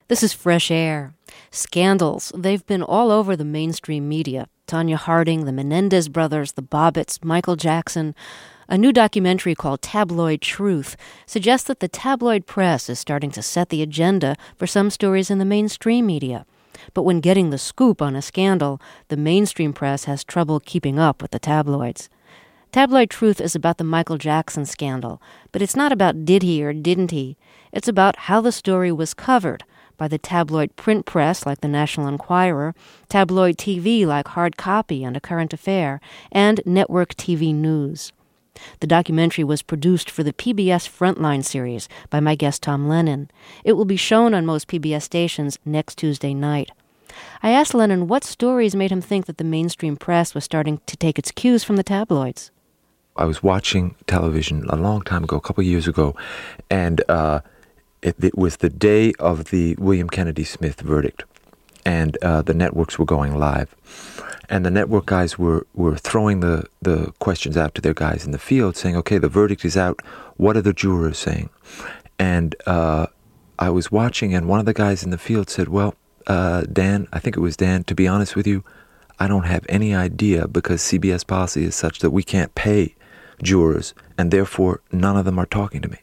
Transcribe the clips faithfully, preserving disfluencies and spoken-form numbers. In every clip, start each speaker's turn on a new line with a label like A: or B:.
A: This is Fresh Air. Scandals, they've been all over the mainstream media. Tonya Harding, the Menendez brothers, the Bobbitts, Michael Jackson. A new documentary called Tabloid Truth suggests that the tabloid press is starting to set the agenda for some stories in the mainstream media. But when getting the scoop on a scandal, the mainstream press has trouble keeping up with the tabloids. Tabloid Truth is about the Michael Jackson scandal, but it's not about did he or didn't he. It's about how the story was covered by the tabloid print press like the National Enquirer, tabloid T V like Hard Copy and A Current Affair, and network T V news. The documentary was produced for the P B S Frontline series by my guest Tom Lennon. It will be shown on most P B S stations next Tuesday night. I asked Lennon what stories made him think that the mainstream press was starting to take its cues from the tabloids.
B: I was watching television a long time ago, a couple of years ago, and uh, it, it was the day of the William Kennedy Smith verdict, and uh, the networks were going live. And the network guys were, were throwing the, the questions out to their guys in the field, saying, okay, the verdict is out. What are the jurors saying? And uh, I was watching, and one of the guys in the field said, well, uh, Dan, I think it was Dan, to be honest with you, I don't have any idea because C B S policy is such that we can't pay jurors, and therefore none of them are talking to me.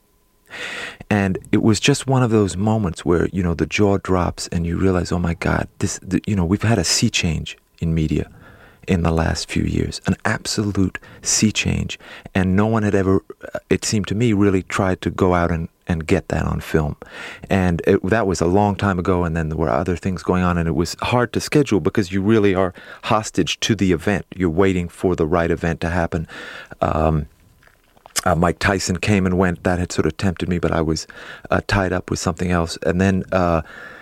B: And it was just one of those moments where, you know, the jaw drops and you realize, oh my God, this, the, you know, we've had a sea change in media in the last few years, an absolute sea change. And no one had ever, it seemed to me, really tried to go out and, and get that on film. And it, that was a long time ago, and then there were other things going on, and it was hard to schedule because you really are hostage to the event. You're waiting for the right event to happen. Um, uh, Mike Tyson came and went. That had sort of tempted me, but I was uh, tied up with something else. And then uh,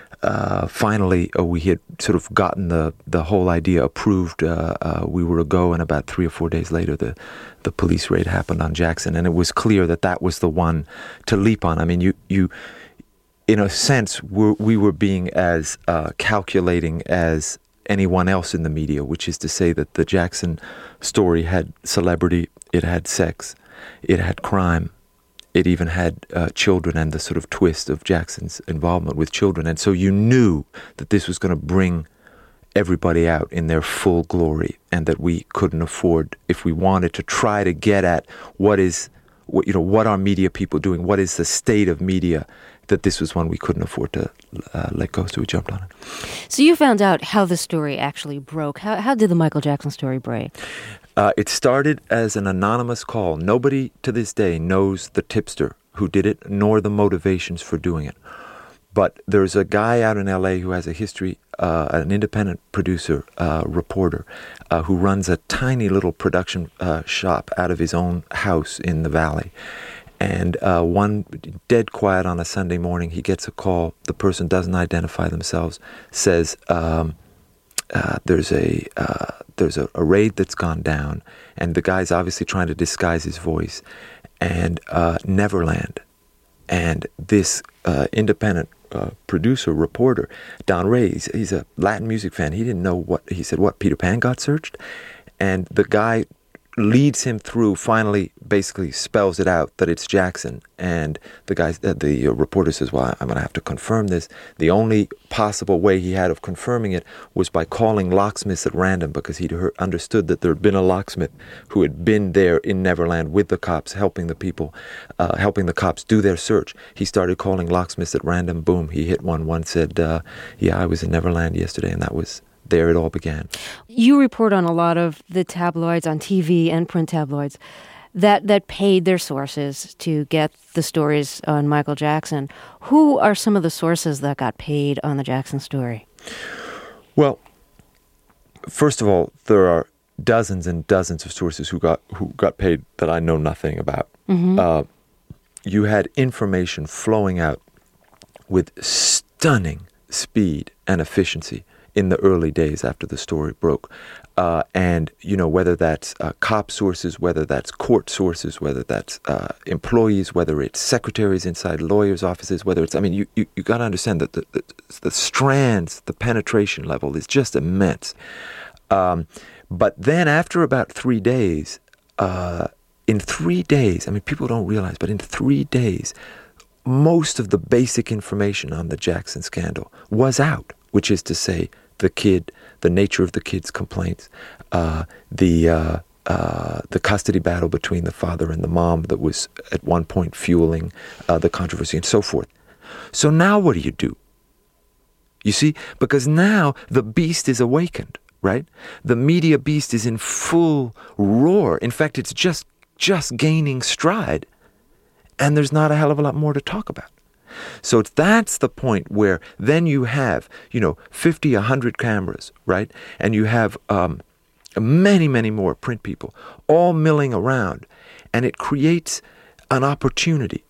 B: Uh, finally, uh, we had sort of gotten the, the whole idea approved. Uh, uh, we were a go, and about three or four days later, the, the police raid happened on Jackson, and it was clear that that was the one to leap on. I mean, you, you in a sense, we're, we were being as uh, calculating as anyone else in the media, which is to say that the Jackson story had celebrity, it had sex, it had crime. It even had uh, children and the sort of twist of Jackson's involvement with children. And so you knew that this was going to bring everybody out in their full glory, and that we couldn't afford, if we wanted to try to get at what is, what, you know, what are media people doing? What is the state of media? That this was one we couldn't afford to uh, let go, so we jumped on it.
A: So you found out how the story actually broke. How, how did the Michael Jackson story break?
B: Uh, it started as an anonymous call. Nobody to this day knows the tipster who did it, nor the motivations for doing it. But there's a guy out in L A who has a history, uh, an independent producer, uh, reporter, uh, who runs a tiny little production uh, shop out of his own house in the Valley. And uh, one dead quiet on a Sunday morning, he gets a call. The person doesn't identify themselves, says, um, uh, there's a uh, there's a, a raid that's gone down, and the guy's obviously trying to disguise his voice, and uh, Neverland. And this uh, independent uh, producer, reporter, Don Ray, he's, he's a Latin music fan. He didn't know what, he said, what, Peter Pan got searched? And the guy leads him through, finally basically spells it out that it's Jackson. And the guy, uh, the uh, reporter says, well, I'm going to have to confirm this. The only possible way he had of confirming it was by calling locksmiths at random, because he'd heard, understood that there had been a locksmith who had been there in Neverland with the cops, helping the people, uh, helping the cops do their search. He started calling locksmiths at random. Boom, he hit one. One said, uh, yeah, I was in Neverland yesterday, and that was there it all began.
A: You report on a lot of the tabloids on T V and print tabloids that, that paid their sources to get the stories on Michael Jackson. Who are some of the sources that got paid on the Jackson story?
B: Well, first of all, there are dozens and dozens of sources who got who got paid that I know nothing about. Mm-hmm. Uh, you had information flowing out with stunning speed and efficiency in the early days after the story broke. Uh, and, you know, whether that's uh, cop sources, whether that's court sources, whether that's uh, employees, whether it's secretaries inside lawyers' offices, whether it's, I mean, you, you, you got to understand that the, the, the strands, the penetration level is just immense. Um, but then after about three days, uh, in three days, I mean, people don't realize, but in three days, most of the basic information on the Jackson scandal was out, which is to say, the kid, the nature of the kid's complaints, uh, the uh, uh, the custody battle between the father and the mom that was at one point fueling uh, the controversy and so forth. So now what do you do? You see, because now the beast is awakened, right? The media beast is in full roar. In fact, it's just just gaining stride, and there's not a hell of a lot more to talk about. So that's the point where then you have, you know, fifty, one hundred cameras, right? And you have um, many, many more print people all milling around. And it creates an opportunity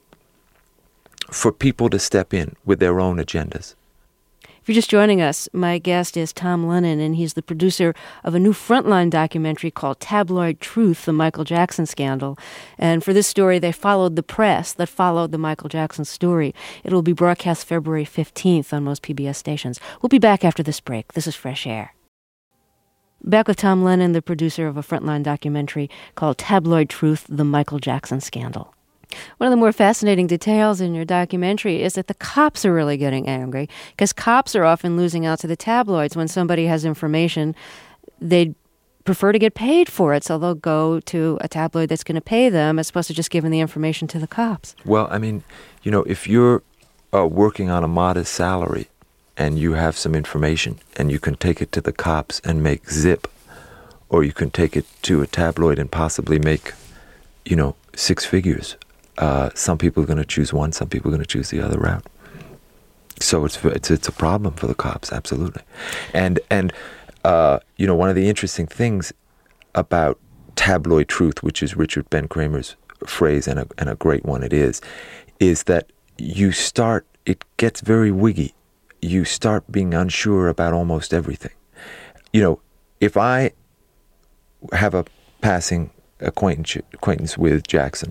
B: for people to step in with their own agendas.
A: If you're just joining us, my guest is Tom Lennon, and he's the producer of a new Frontline documentary called Tabloid Truth, the Michael Jackson Scandal. And for this story, they followed the press that followed the Michael Jackson story. It will be broadcast February fifteenth on most P B S stations. We'll be back after this break. This is Fresh Air. Back with Tom Lennon, the producer of a Frontline documentary called Tabloid Truth, the Michael Jackson Scandal. One of the more fascinating details in your documentary is that the cops are really getting angry, because cops are often losing out to the tabloids. When somebody has information, they'd prefer to get paid for it, so they'll go to a tabloid that's going to pay them as opposed to just giving the information to the cops.
B: Well, I mean, you know, if you're uh, working on a modest salary and you have some information and you can take it to the cops and make zip, or you can take it to a tabloid and possibly make, you know, six figures. Uh, some people are going to choose one, some people are going to choose the other route. So it's it's it's a problem for the cops, absolutely. And and uh, you know, one of the interesting things about tabloid truth, which is Richard Ben Kramer's phrase, and a and a great one it is, is that you start, it gets very wiggy. You start being unsure about almost everything. You know, if I have a passing acquaintance acquaintance with Jackson,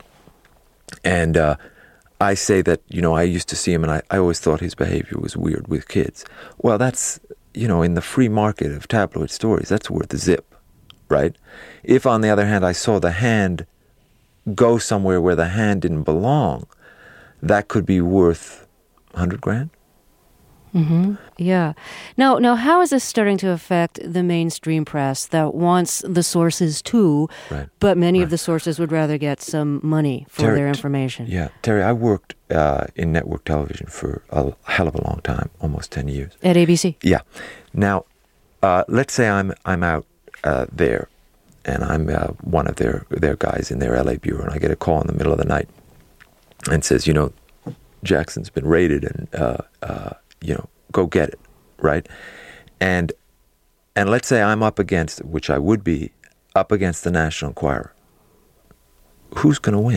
B: and uh, I say that, you know, I used to see him and I, I always thought his behavior was weird with kids. Well, that's, you know, in the free market of tabloid stories, that's worth a zip, right? If, on the other hand, I saw the hand go somewhere where the hand didn't belong, that could be worth a hundred grand.
A: Mm-hmm. Yeah. Now, now, how is this starting to affect the mainstream press that wants the sources too,
B: right.
A: but many
B: right.
A: of the sources would rather get some money for
B: Terry,
A: their information?
B: Yeah. Terry, I worked uh, in network television for a hell of a long time, almost ten years.
A: At A B C?
B: Yeah. Now, uh, let's say I'm I'm out uh, there, and I'm uh, one of their, their guys in their L A bureau, and I get a call in the middle of the night and says, you know, Jackson's been raided, and uh, uh, you know, go get it, right? And and let's say I'm up against, which I would be, up against the National Enquirer. Who's going to win?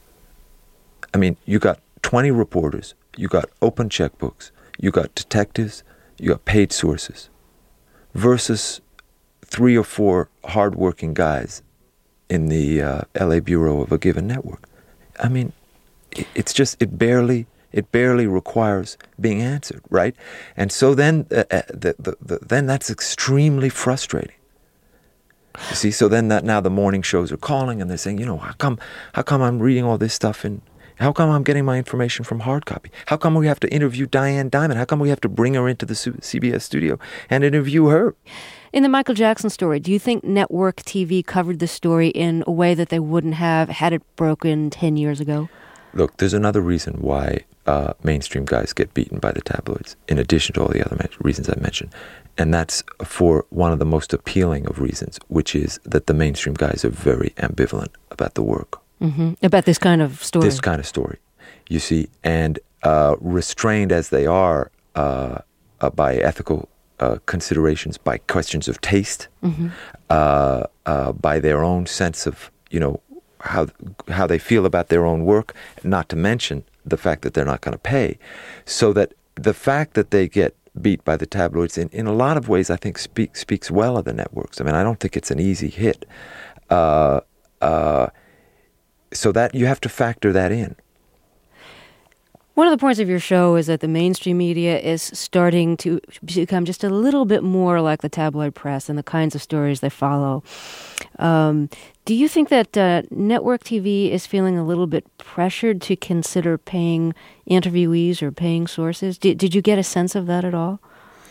B: I mean, you got twenty reporters, you got open checkbooks, you got detectives, you got paid sources, versus three or four hardworking guys in the uh, L A bureau of a given network. I mean, it, it's just, it barely... It barely requires being answered, right? And so then, uh, uh, the, the, the, then that's extremely frustrating. You see, so then that now the morning shows are calling and they're saying, you know, how come, how come I'm reading all this stuff and how come I'm getting my information from hard copy? How come we have to interview Diane Dimond? How come we have to bring her into the C B S studio and interview her?
A: In the Michael Jackson story, do you think network T V covered the story in a way that they wouldn't have had it broken ten years ago?
B: Look, there's another reason why uh, mainstream guys get beaten by the tabloids, in addition to all the other reasons I mentioned. And that's for one of the most appealing of reasons, which is that the mainstream guys are very ambivalent about the work.
A: Mm-hmm. About this kind of story.
B: This kind of story, you see. And uh, restrained as they are uh, uh, by ethical uh, considerations, by questions of taste, mm-hmm. uh, uh, by their own sense of, you know, how how they feel about their own work, not to mention the fact that they're not going to pay. So that the fact that they get beat by the tabloids in, in a lot of ways, I think, speak, speaks well of the networks. I mean, I don't think it's an easy hit. Uh, uh, so that you have to factor that in.
A: One of the points of your show is that the mainstream media is starting to become just a little bit more like the tabloid press and the kinds of stories they follow. Um, do you think that uh, network T V is feeling a little bit pressured to consider paying interviewees or paying sources? Did, did you get a sense of that at all?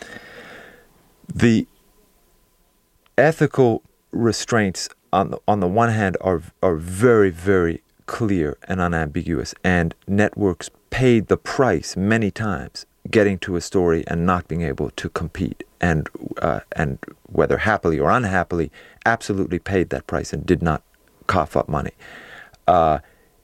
B: The ethical restraints on the, on the one hand are are very, very clear and unambiguous, and networks paid the price many times getting to a story and not being able to compete, and uh, and whether happily or unhappily, absolutely paid that price and did not cough up money. Uh,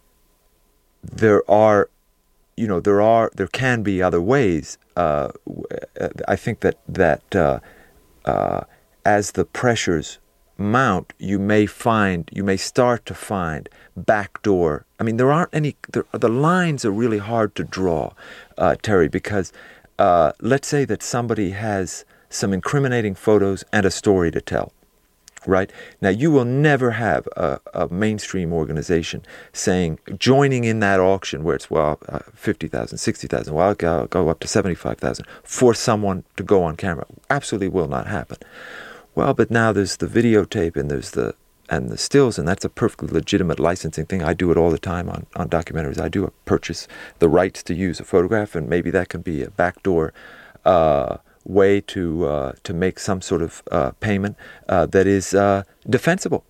B: there are, you know, there are there can be other ways. Uh, I think that that uh, uh, as the pressures mount, you may find, you may start to find backdoor. I mean, there aren't any, there, the lines are really hard to draw, uh, Terry, because uh, let's say that somebody has some incriminating photos and a story to tell, right? Now, you will never have a, a mainstream organization saying, joining in that auction where it's, well, uh, fifty thousand, sixty thousand, well, I'll go, I'll go up to seventy-five thousand for someone to go on camera. Absolutely will not happen. Well, but now there's the videotape and there's the and the stills, and that's a perfectly legitimate licensing thing. I do it all the time on, on documentaries. I do a purchase the rights to use a photograph, and maybe that can be a backdoor uh, way to uh, to make some sort of uh, payment uh, that is uh, defensible.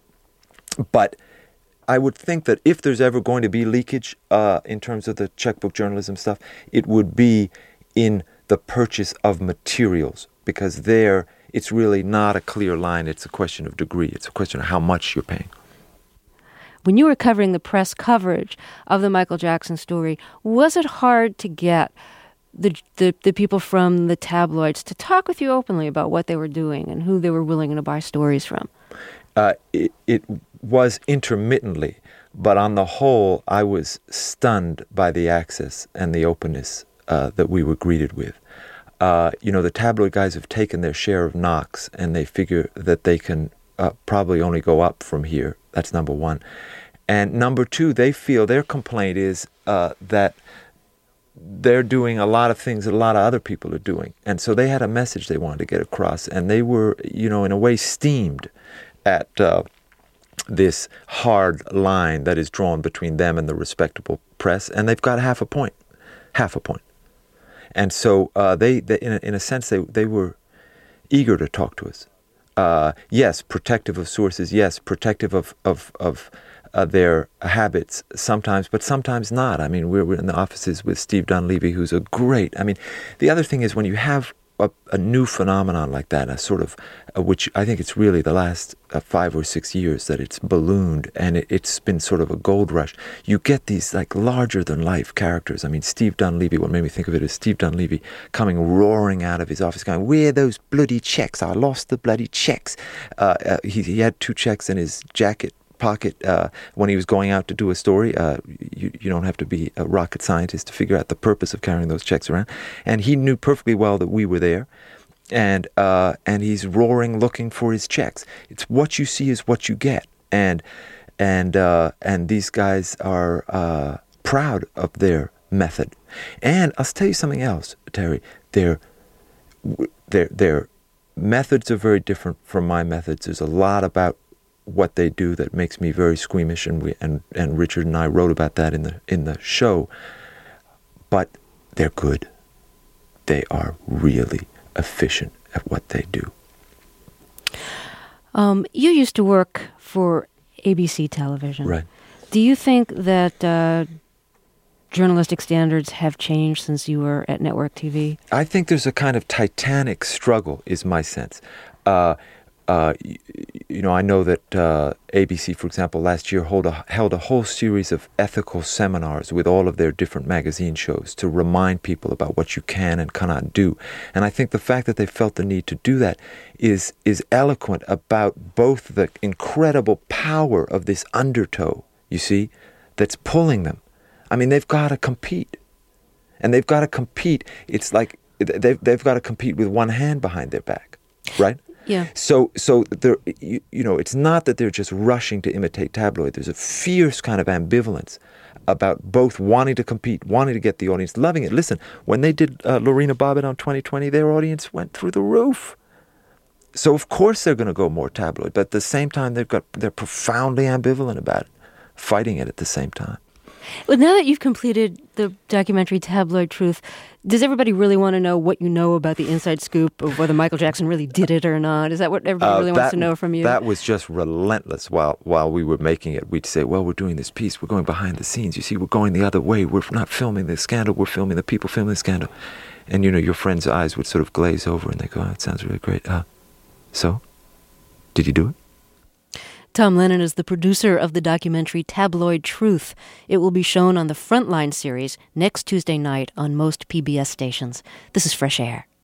B: But I would think that if there's ever going to be leakage uh, in terms of the checkbook journalism stuff, it would be in the purchase of materials, because there it's really not a clear line. It's a question of degree. It's a question of how much you're paying.
A: When you were covering the press coverage of the Michael Jackson story, was it hard to get the, the the people from the tabloids to talk with you openly about what they were doing and who they were willing to buy stories from?
B: Uh, it, it was intermittently, but on the whole, I was stunned by the access and the openness uh, that we were greeted with. Uh, you know, the tabloid guys have taken their share of knocks, and they figure that they can uh, probably only go up from here. That's number one. And number two, they feel their complaint is uh, that they're doing a lot of things that a lot of other people are doing. And so they had a message they wanted to get across, and they were, you know, in a way steamed at uh, this hard line that is drawn between them and the respectable press, and they've got half a point, half a point. And so uh, they, they in, a, in a sense, they, they were eager to talk to us. Uh, yes, protective of sources. Yes, protective of of, of uh, their habits sometimes, but sometimes not. I mean, we're, we're in the offices with Steve Dunleavy, who's a great. I mean, the other thing is when you have a, a new phenomenon like that, a sort of, uh, which I think it's really the last uh, five or six years that it's ballooned, and it, it's been sort of a gold rush. You get these like larger than life characters. I mean, Steve Dunleavy, what made me think of it is Steve Dunleavy coming roaring out of his office going, "Where are those bloody checks? I lost the bloody checks." Uh, uh, he, he had two checks in his jacket pocket uh, when he was going out to do a story. Uh, you, you don't have to be a rocket scientist to figure out the purpose of carrying those checks around. And he knew perfectly well that we were there. And uh, and he's roaring, looking for his checks. It's what you see is what you get. And and uh, and these guys are uh, proud of their method. And I'll tell you something else, Terry. Their their their methods are very different from my methods. There's a lot about what they do that makes me very squeamish, and we and, and Richard and I wrote about that in the in the show. But they're good. They are really efficient at what they do.
A: Um, you used to work for A B C television.
B: Right.
A: Do you think that uh, journalistic standards have changed since you were at network T V?
B: I think there's a kind of titanic struggle, is my sense. Uh, uh, you, you know, I know that uh, A B C, for example, last year hold a, held a whole series of ethical seminars with all of their different magazine shows to remind people about what you can and cannot do. And I think the fact that they felt the need to do that is is eloquent about both the incredible power of this undertow, you see, that's pulling them. I mean, they've got to compete. And they've got to compete. It's like they've, they've got to compete with one hand behind their back. right?
A: Yeah.
B: So, so there, you, you know, it's not that they're just rushing to imitate tabloid. There's a fierce kind of ambivalence about both wanting to compete, wanting to get the audience, loving it. Listen, when they did uh, Lorena Bobbitt on twenty twenty, their audience went through the roof. So of course they're going to go more tabloid, but at the same time they've got they're profoundly ambivalent about it, fighting it at the same time.
A: Well, now that you've completed the documentary Tabloid Truth, does everybody really want to know what you know about the inside scoop of whether Michael Jackson really did it or not? Is that what everybody
B: Uh,
A: really
B: that,
A: wants to know from you?
B: That was just relentless. While while we were making it, we'd say, well, we're doing this piece. We're going behind the scenes. You see, we're going the other way. We're not filming the scandal. We're filming the people filming the scandal. And, you know, your friend's eyes would sort of glaze over and they go, oh, it sounds really great. Uh, so, did you do it?
A: Tom Lennon is the producer of the documentary Tabloid Truth. It will be shown on the Frontline series next Tuesday night on most P B S stations. This is Fresh Air.